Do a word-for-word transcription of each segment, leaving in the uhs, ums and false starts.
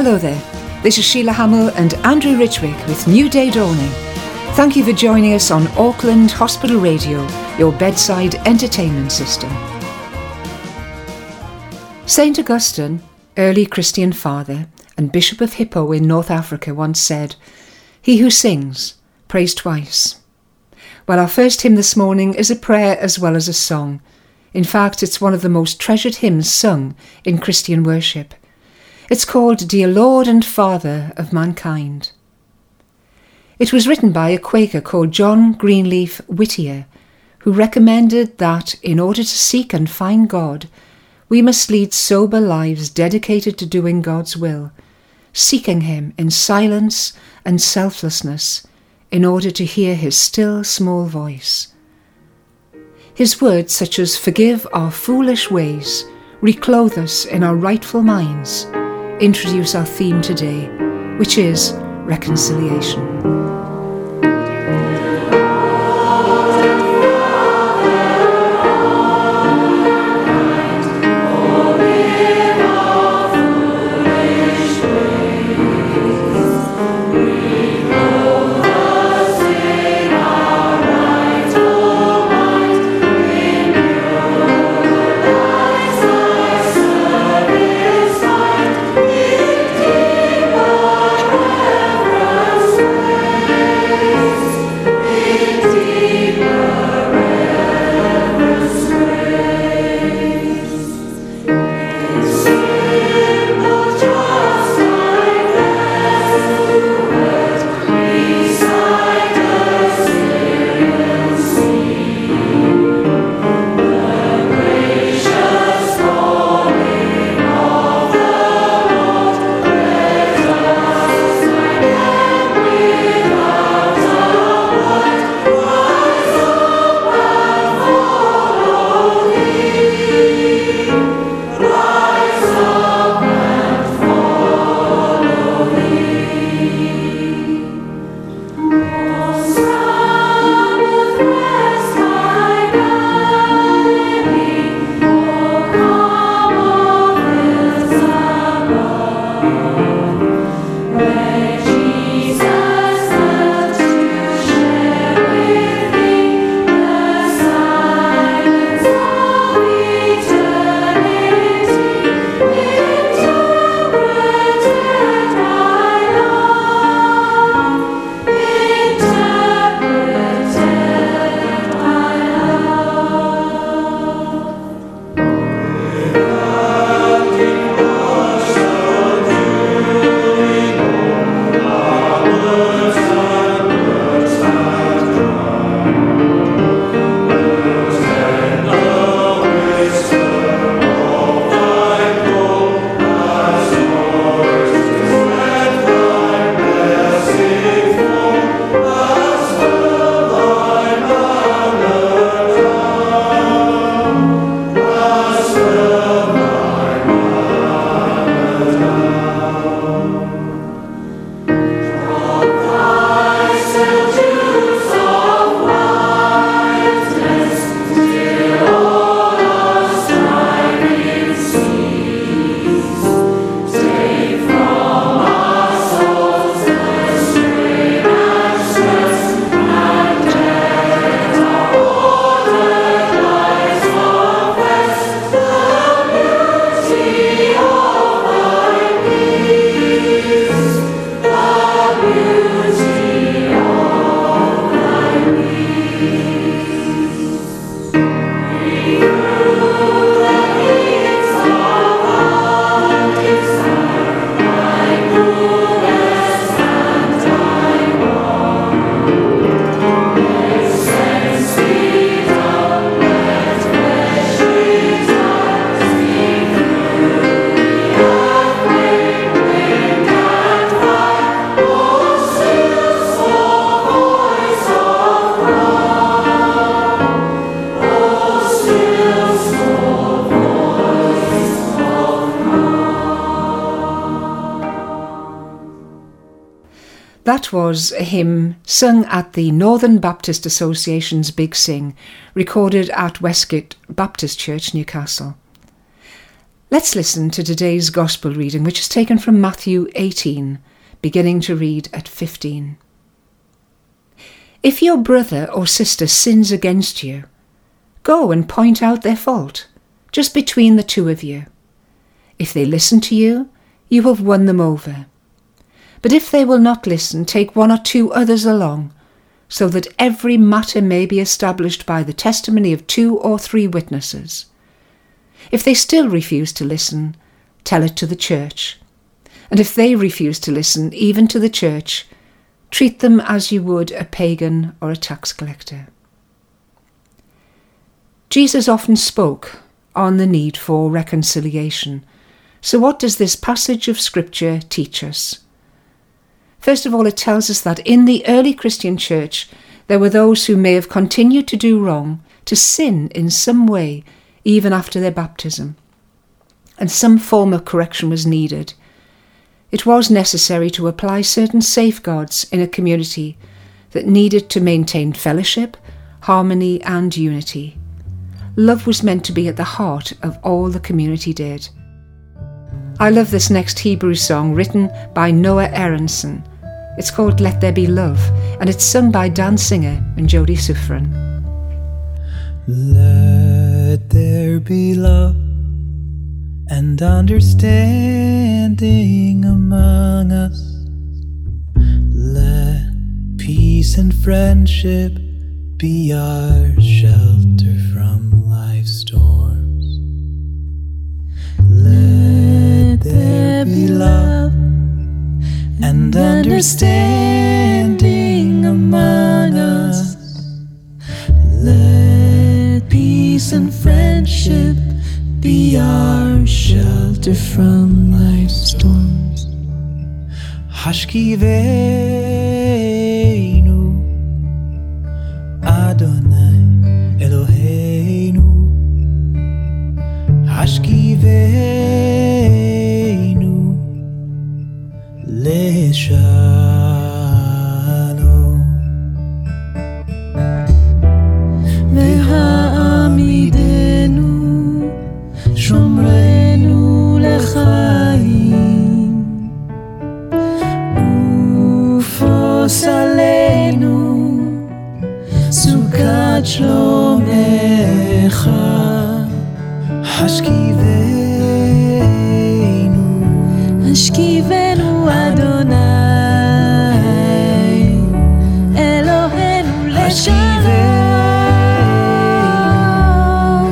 Hello there, this is Sheila Hamill and Andrew Richwick with New Day Dawning. Thank you for joining us on Auckland Hospital Radio, your bedside entertainment system. Saint Augustine, early Christian father and Bishop of Hippo in North Africa, once said, "He who sings, prays twice." Well, our first hymn this morning is a prayer as well as a song. In fact, it's one of the most treasured hymns sung in Christian worship. It's called Dear Lord and Father of Mankind. It was written by a Quaker called John Greenleaf Whittier, who recommended that in order to seek and find God, we must lead sober lives dedicated to doing God's will, seeking Him in silence and selflessness in order to hear His still small voice. His words such as "forgive our foolish ways," "reclothe us in our rightful minds," introduce our theme today, which is reconciliation. That was a hymn sung at the Northern Baptist Association's Big Sing, recorded at Westgate Baptist Church, Newcastle. Let's listen to today's Gospel reading, which is taken from Matthew eighteen, beginning to read at fifteen. If your brother or sister sins against you, go and point out their fault, just between the two of you. If they listen to you, you have won them over. But if they will not listen, take one or two others along, so that every matter may be established by the testimony of two or three witnesses. If they still refuse to listen, tell it to the church. And if they refuse to listen, even to the church, treat them as you would a pagan or a tax collector. Jesus often spoke on the need for reconciliation. So what does this passage of Scripture teach us? First of all, it tells us that in the early Christian church, there were those who may have continued to do wrong, to sin in some way, even after their baptism. And some form of correction was needed. It was necessary to apply certain safeguards in a community that needed to maintain fellowship, harmony and unity. Love was meant to be at the heart of all the community did. I love this next Hebrew song written by Noah Aronson. It's called Let There Be Love, and it's sung by Dan Singer and Jody Suffren. Let there be love and understanding among us. Let peace and friendship be our shelter from life's storms. Let there be love and understanding among us. Let peace and friendship be our shelter from life's storms. Hashkiveinu Adonai Eloheinu. Hashkiveinu Leshalom. Ve'ha'amidenu Shomrenu lechaim. Ufos aleinu Sukat shlomecha. Hashkiveinu Hashkiveinu Adonai Eloheinu leshalom.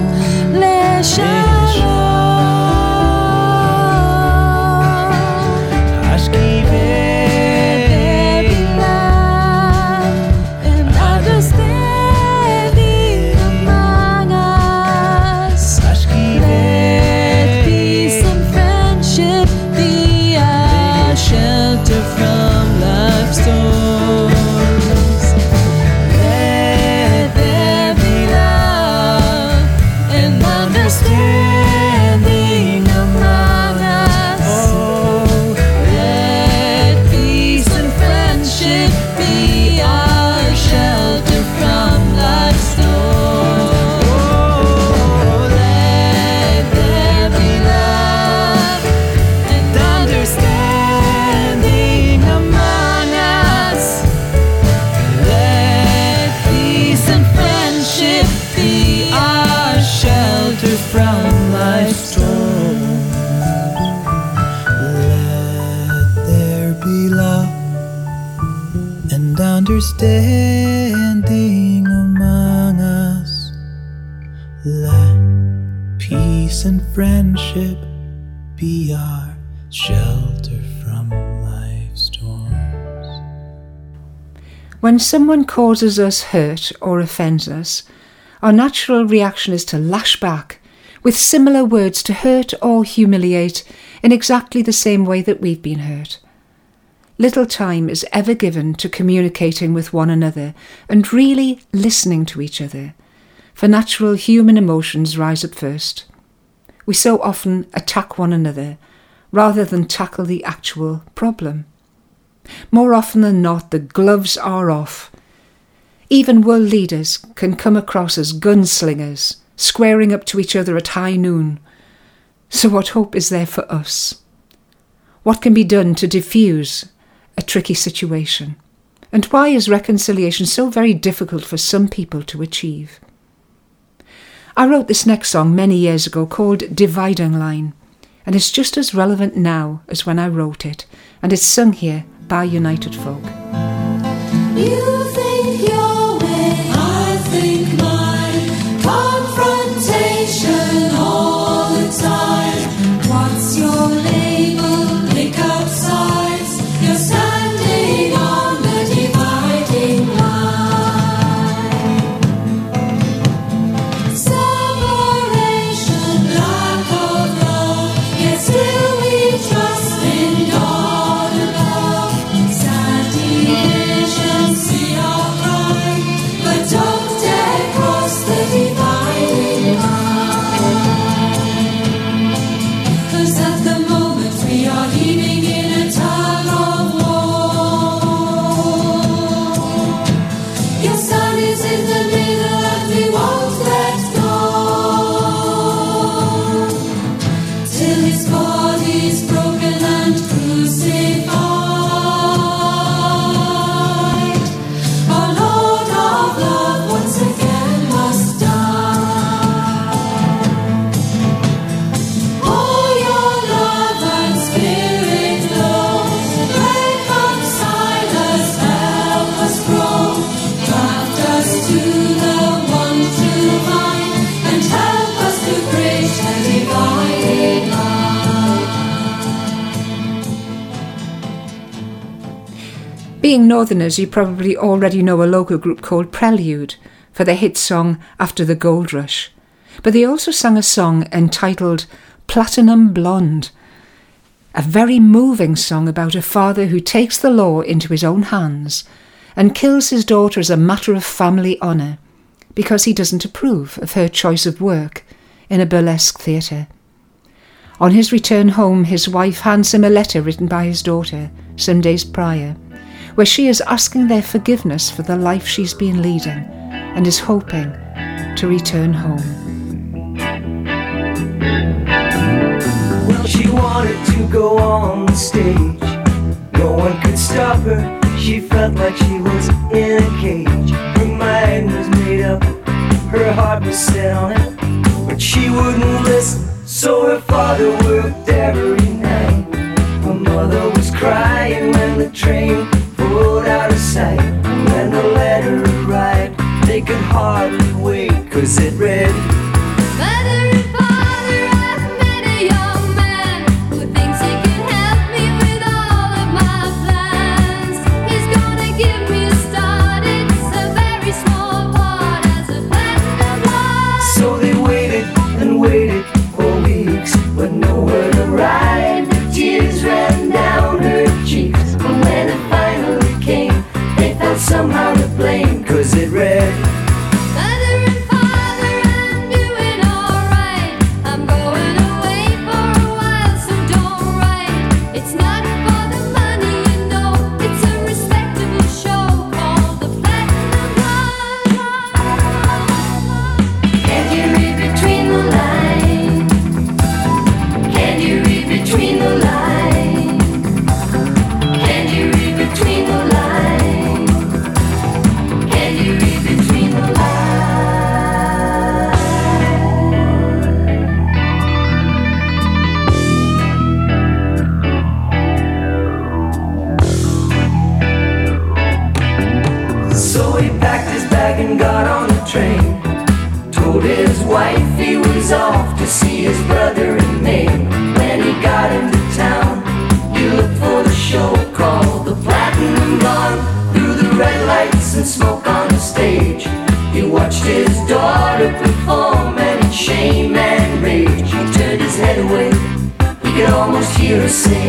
Leshalom. Hashkiveinu love and understanding among us. Let peace and friendship be our shelter from life's storms. Let there be love and understanding among us. Let peace and friendship be our shelter from life's storms. Let there be love and understanding among us. Let peace and friendship be our shelter from life's storm. Let there be love and understanding among us. Let peace and friendship be our shelter from life's storms. When someone causes us hurt or offends us, our natural reaction is to lash back with similar words to hurt or humiliate in exactly the same way that we've been hurt. Little time is ever given to communicating with one another and really listening to each other, for natural human emotions rise up first. We so often attack one another rather than tackle the actual problem. More often than not, the gloves are off. Even world leaders can come across as gunslingers, squaring up to each other at high noon. So what hope is there for us? What can be done to diffuse a tricky situation? And why is reconciliation so very difficult for some people to achieve? I wrote this next song many years ago called Dividing Line, and it's just as relevant now as when I wrote it, and it's sung here by United Folk. You think your way, I think mine. Confrontation all the time. What's your label? Pick up sides. You're standing on the dividing line. Separation, lack of love, yet still we trust in God above. Sad division, see our pride, but don't dare cross the dividing line. 'Cause at the moment we are heaving in a tug of war. Your son is in the middle and we won't let go till his body's broken and crucified. Our Lord of love once again must die. Pour your love and spirit flow. Reconcile us, help us grow. Draft us to the one true vine and help us to bridge the dividing line. Being Northerners, you probably already know a local group called Prelude for their hit song After the Gold Rush. But they also sang a song entitled Platinum Blonde, a very moving song about a father who takes the law into his own hands and kills his daughter as a matter of family honour because he doesn't approve of her choice of work in a burlesque theatre. On his return home, his wife hands him a letter written by his daughter some days prior, where she is asking their forgiveness for the life she's been leading and is hoping to return home. Well, she wanted to go on the stage. No one could stop her. She felt like she was in a cage. Her mind was made up, her heart was set on it, but she wouldn't listen, so her father worked every night. Her mother was crying when the train pulled out of sight. And when the letter arrived, they could hardly wait, 'cause it read, Mother and father, I've met a young man who thinks he can help me with all of my plans. He's gonna give me a start, it's a very small part as a platinum line. so they waited and waited for weeks, but no word arrived. The tears ran down her cheeks, but when it finally came, they felt somehow to blame, 'cause it read, Mother and father, I'm doing alright. I'm going away for a while, so don't write. It's not for the money, you know. It's a respectable show called the Platinum Line. Can you read between the lines? Can you read between the lines? Can you read between the lines? Can you read between the lines? So he packed his bag and got on the train. Told his wife he was off to see his brother in Maine. When he got into town, he looked for the show called the Platinum Blonde. Through the red lights and smoke on the stage, he watched his daughter perform, and in shame and rage, he turned his head away. He could almost hear her say,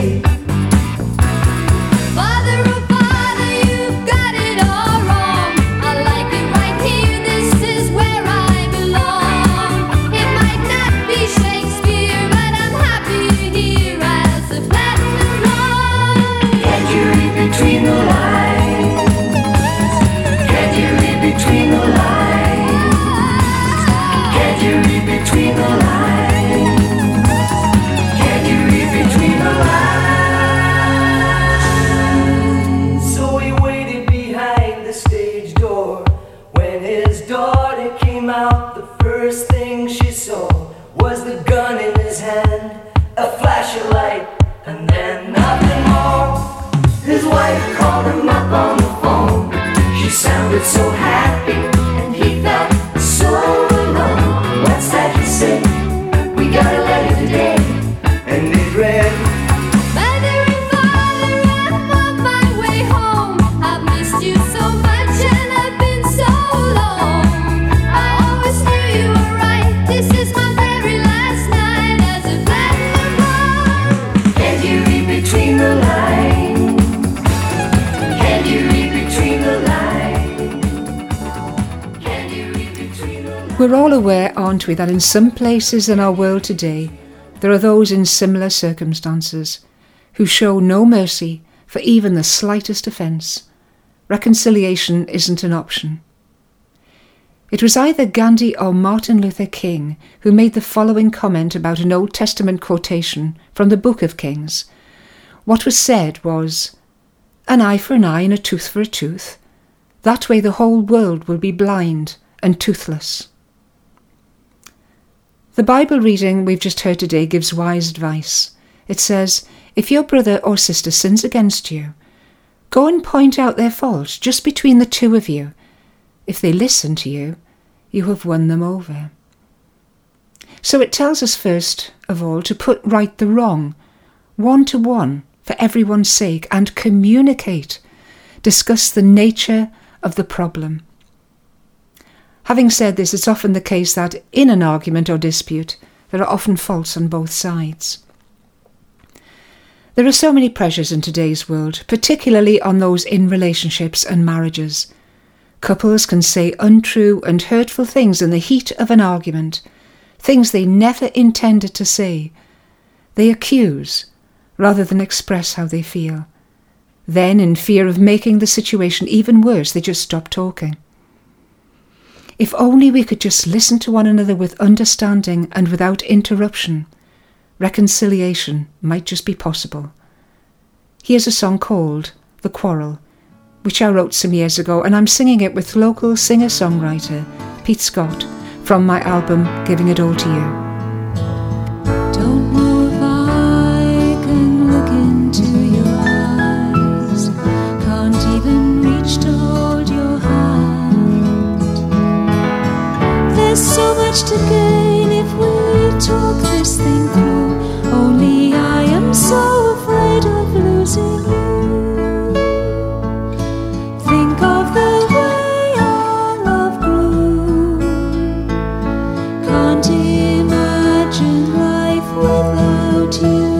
Father, oh father, you've got it all wrong. I like it right here, this is where I belong. It might not be Shakespeare, but I'm happy here as a platinum line. can you read between the lines? Can you read between the lines? Can you read between the lines? out, the first thing she saw was the gun in his hand, a flash of light, and then nothing more. His wife called him up on the phone. She sounded so happy, and he felt so alone. What's that you say? We got a letter today, and it read, Mother and father, I'm on my way home. I've missed you so much and I've been so long. I always knew you were right. This is my very last night as a platinum blonde. can you read between the lines? Can you read between the lines? Can you read between the lines? We're all aware, aren't we, that in some places in our world today, there are those in similar circumstances who show no mercy for even the slightest offence. Reconciliation isn't an option. It was either Gandhi or Martin Luther King who made the following comment about an Old Testament quotation from the Book of Kings. What was said was, "An eye for an eye and a tooth for a tooth. That way the whole world will be blind and toothless." The Bible reading we've just heard today gives wise advice. It says, if your brother or sister sins against you, go and point out their fault just between the two of you. If they listen to you, you have won them over. So it tells us first of all to put right the wrong, one to one, for everyone's sake, and communicate. Discuss the nature of the problem. Having said this, it's often the case that in an argument or dispute, there are often faults on both sides. There are so many pressures in today's world, particularly on those in relationships and marriages. Couples can say untrue and hurtful things in the heat of an argument, things they never intended to say. They accuse, rather than express how they feel. Then, in fear of making the situation even worse, they just stop talking. If only we could just listen to one another with understanding and without interruption, reconciliation might just be possible. Here's a song called The Quarrel, which I wrote some years ago, and I'm singing it with local singer-songwriter Pete Scott from my album Giving It All to You. Don't know if I can look into your eyes. Can't even reach to hold your hand. There's so much to gain if we talk this thing through. Only I am so afraid of losing you. Think of the way our love grew. Can't imagine life without you.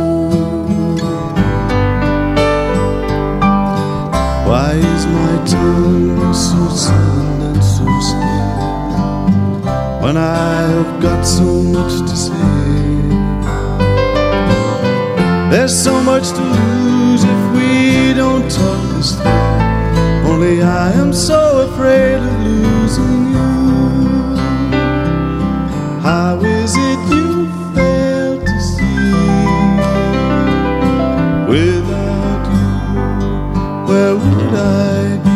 Why is my tongue so silent and so still when I have got so much to say? There's so much to lose if we don't talk this through. Only I am so afraid of losing you. How is it you fail to see? Without you, where would I be?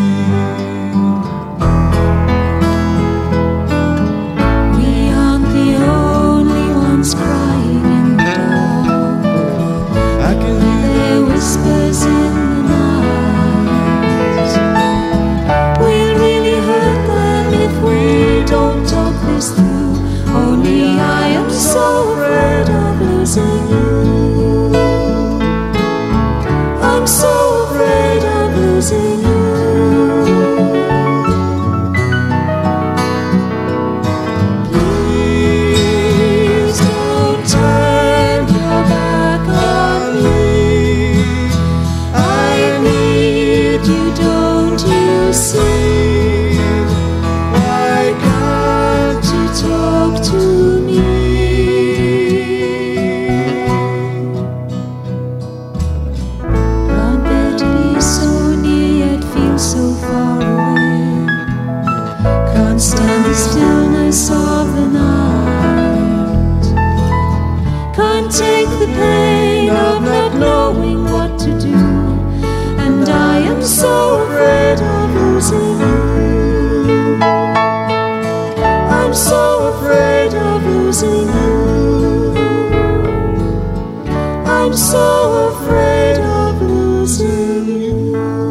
We aren't the only ones crying in the dark. I can hear Their whispers in the night. We'll really hurt them if we don't talk this through. Only I am so afraid of losing you. I'm so afraid of losing you. Please don't turn your back on me. I need you, don't you see? Why can't you talk to me? Aren't there to be so near yet feel so far away? Can't stand the stillness of the night. Can't take the pain of not knowing what to do. And I am so afraid of losing you. I'm so afraid of losing you. I'm so afraid of losing you.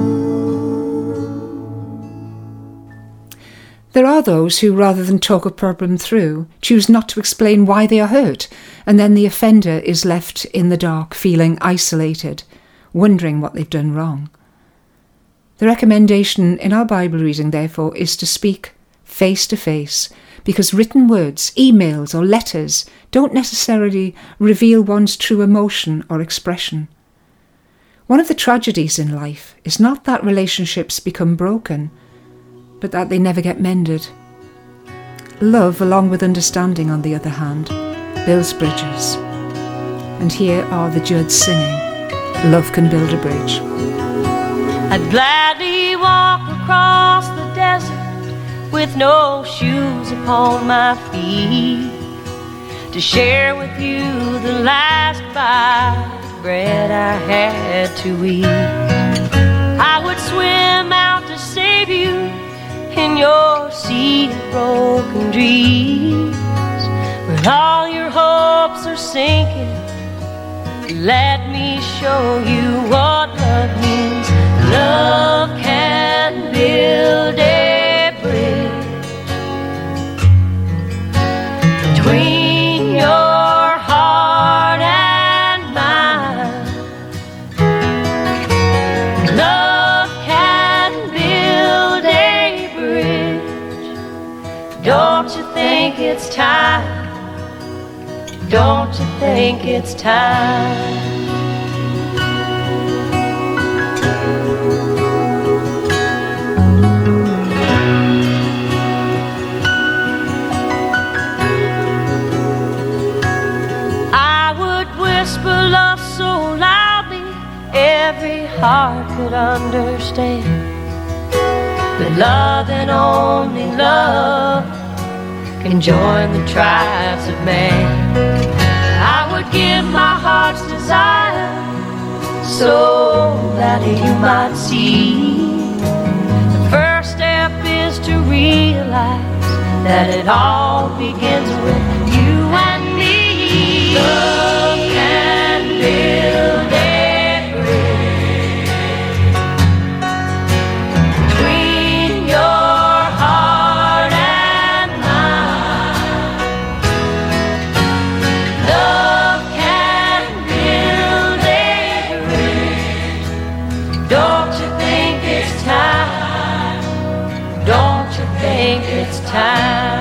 There are those who, rather than talk a problem through, choose not to explain why they are hurt, and then the offender is left in the dark, feeling isolated, wondering what they've done wrong. The recommendation in our Bible reading, therefore, is to speak face to face, because written words, emails or letters don't necessarily reveal one's true emotion or expression. One of the tragedies in life is not that relationships become broken, but that they never get mended. Love, along with understanding, on the other hand, builds bridges. And here are the Judds singing, Love Can Build a Bridge. I'd gladly walk across the desert with no shoes upon my feet, to share with you the last bite of bread I had to eat. I would swim out to save you in your sea of broken dreams. When all your hopes are sinking, let me show you what love means. Love can build a bridge between your heart and mine. Love can build a bridge. Don't you think it's time? Don't you think it's time? Love so loudly every heart could understand, but love and only love can join the tribes of man. I would give my heart's desire so that you might see. The first step is to realize that it all begins with you and me. Love can build a bridge between your heart and mine. Love can build a bridge. Don't you think it's time? Don't you think it's time?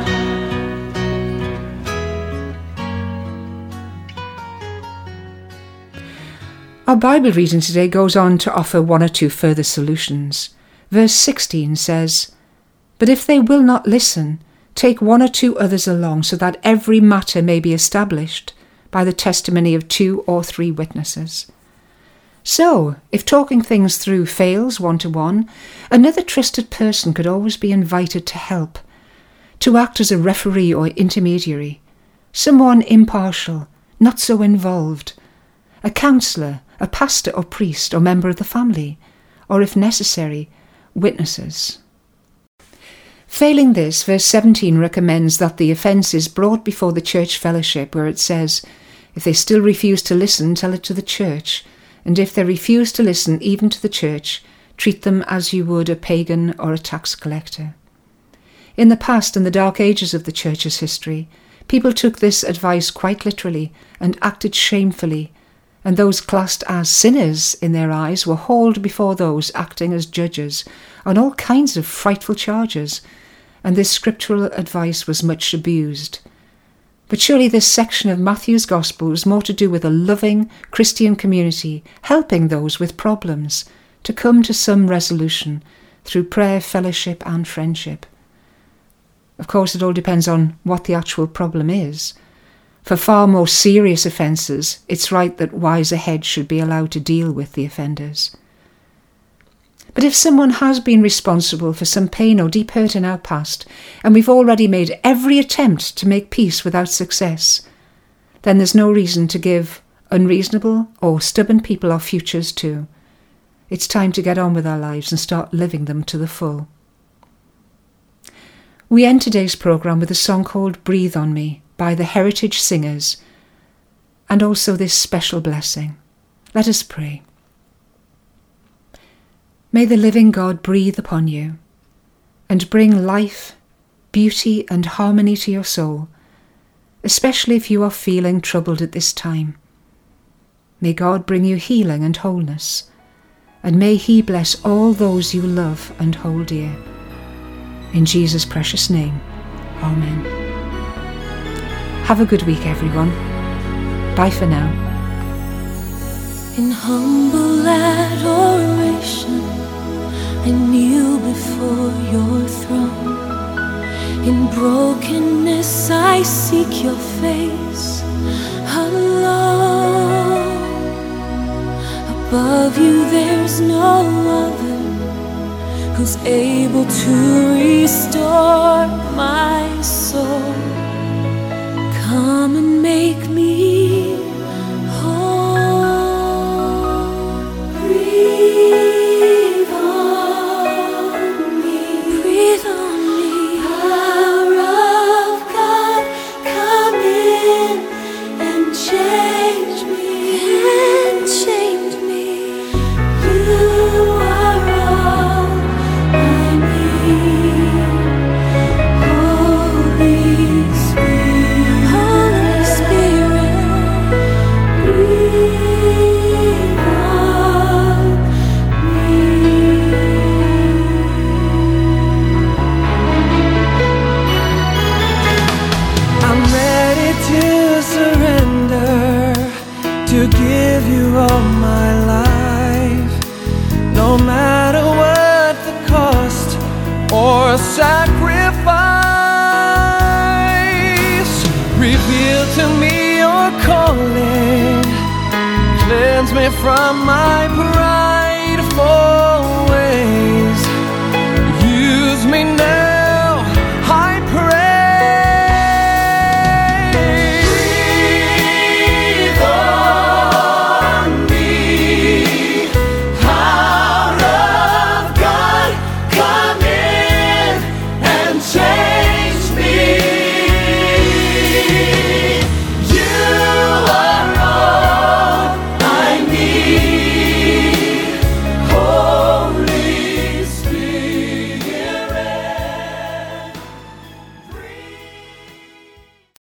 Our Bible reading today goes on to offer one or two further solutions. Verse sixteen says, "But if they will not listen, take one or two others along, so that every matter may be established by the testimony of two or three witnesses." So, if talking things through fails one-to-one, another trusted person could always be invited to help, to act as a referee or intermediary, someone impartial, not so involved, a counsellor, a pastor or priest or member of the family, or if necessary, witnesses. Failing this, verse seventeen recommends that the offence is brought before the church fellowship, where it says, if they still refuse to listen, tell it to the church, and if they refuse to listen even to the church, treat them as you would a pagan or a tax collector. In the past, in the dark ages of the church's history, people took this advice quite literally and acted shamefully, and those classed as sinners in their eyes were hauled before those acting as judges on all kinds of frightful charges, and this scriptural advice was much abused. But surely this section of Matthew's Gospel was more to do with a loving Christian community helping those with problems to come to some resolution through prayer, fellowship and friendship. Of course, it all depends on what the actual problem is. For far more serious offences, it's right that wiser heads should be allowed to deal with the offenders. But if someone has been responsible for some pain or deep hurt in our past, and we've already made every attempt to make peace without success, then there's no reason to give unreasonable or stubborn people our futures too. It's time to get on with our lives and start living them to the full. We end today's programme with a song called Breathe on Me by the Heritage Singers, and also this special blessing. Let us pray. May the living God breathe upon you and bring life, beauty and harmony to your soul, especially if you are feeling troubled at this time. May God bring you healing and wholeness, and may He bless all those you love and hold dear. In Jesus' precious name, Amen. Have a good week, everyone. Bye for now. In humble adoration, I kneel before your throne. In brokenness, I seek your face alone. Above you, there's no other who's able to restore my soul. Come and make me whole. Breathe on me, breathe on me. Power of God, come in and change me, and change me. You are all I need. Holy Spirit, Holy Spirit, breathe on me. I'm ready to surrender, to give you all my life, no matter what the cost or sacrifice. Reveal to me your calling, cleanse me from my pride for